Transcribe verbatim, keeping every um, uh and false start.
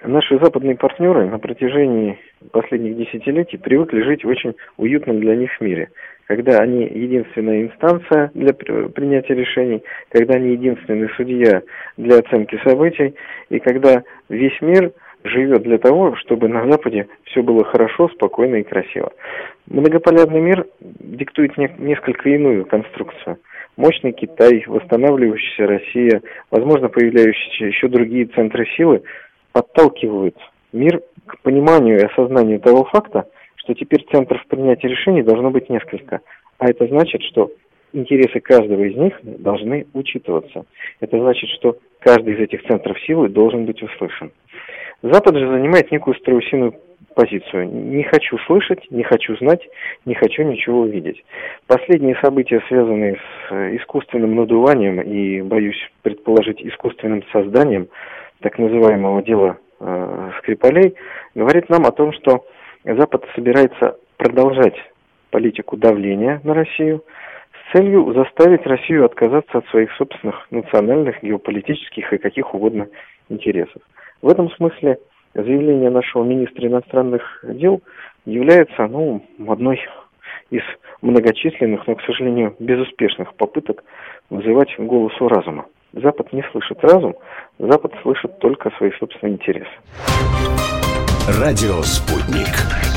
Наши западные партнеры на протяжении последних десятилетий привыкли жить в очень уютном для них мире, когда они единственная инстанция для принятия решений, когда они единственный судья для оценки событий, и когда весь мир живет для того, чтобы на Западе все было хорошо, спокойно и красиво. Многополярный мир диктует не- несколько иную конструкцию. Мощный Китай, восстанавливающаяся Россия, возможно, появляющиеся еще другие центры силы подталкивают мир к пониманию и осознанию того факта, что теперь центров принятия решений должно быть несколько. А это значит, что интересы каждого из них должны учитываться. Это значит, что каждый из этих центров силы должен быть услышан. Запад же занимает некую страусиную позицию. Не хочу слышать, не хочу знать, не хочу ничего увидеть. Последние события, связанные с искусственным надуванием и, боюсь предположить, искусственным созданием так называемого дела э, Скрипалей, говорит нам о том, что Запад собирается продолжать политику давления на Россию с целью заставить Россию отказаться от своих собственных национальных, геополитических и каких угодно интересов. В этом смысле заявление нашего министра иностранных дел является, ну, одной из многочисленных, но, к сожалению, безуспешных попыток вызывать голосу разума. Запад не слышит разум, Запад слышит только свои собственные интересы. Радио «Спутник».